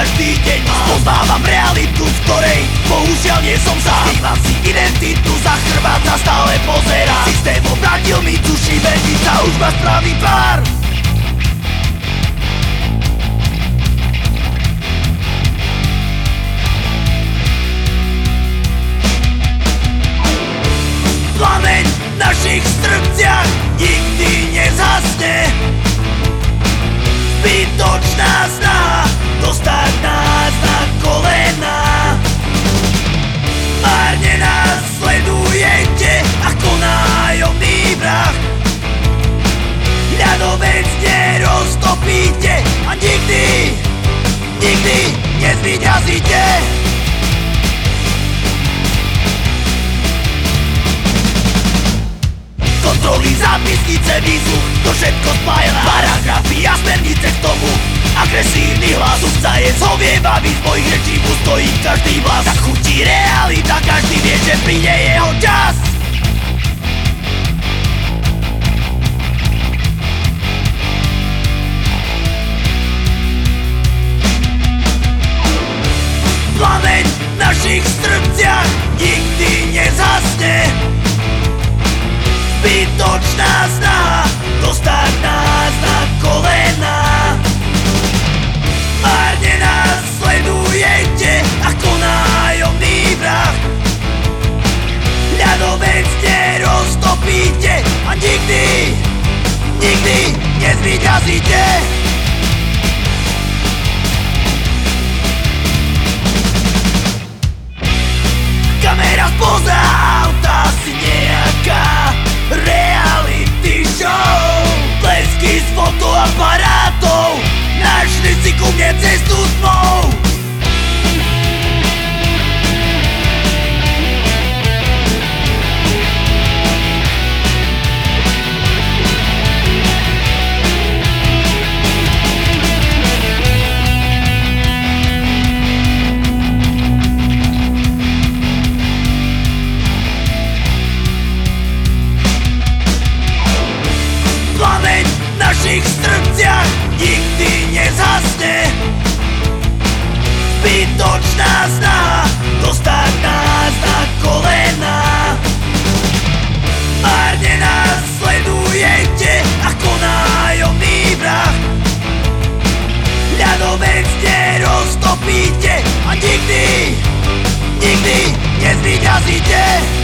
každý deň mám. Poznávam realitu, v ktorej bohužiaľ nie som sám. Skrývam si identitu, za chrbát sa stále pozerám. Systém obrátil mi duši, vernica už má správny tvár. Plameň v našich srdciach nikdy nezhasne. Zbytočná snaha dostať nás na kolená. Márne nás sledujete ako nájomný vrah. Ľadovec neroztopíte a nikdy, nikdy nezvyťazíte. Kontroly, zápisnice, výzvuch, to všetko spája nás. Paragrafy a smernice k tomu, agresívny hlas. Sudca je zhovievavý, z mojich rečí mu stojí každý vlas. Tak chutí realita, každý vie, že príde jeho čas. Plameň v našich srdciach nikdy nezhasne. Zbytočná snaha dostať nás na kolená. Márne nás sledujete ako nájomný vrah. Ľadovec neroztopíte a nikdy, nikdy nezvyťazíte. Kamera spoza auta si nejaká reality show. Blesky z fotoaparátov našli si ku mne cestu tmou. Plameň v našich srdciach nikdy nezhasne. Zbytočná snaha dostať nás na kolená. Márne nás sledujete ako nájomný vrah. Ľadovec neroztopíte a nikdy, nikdy nezvyťazíte.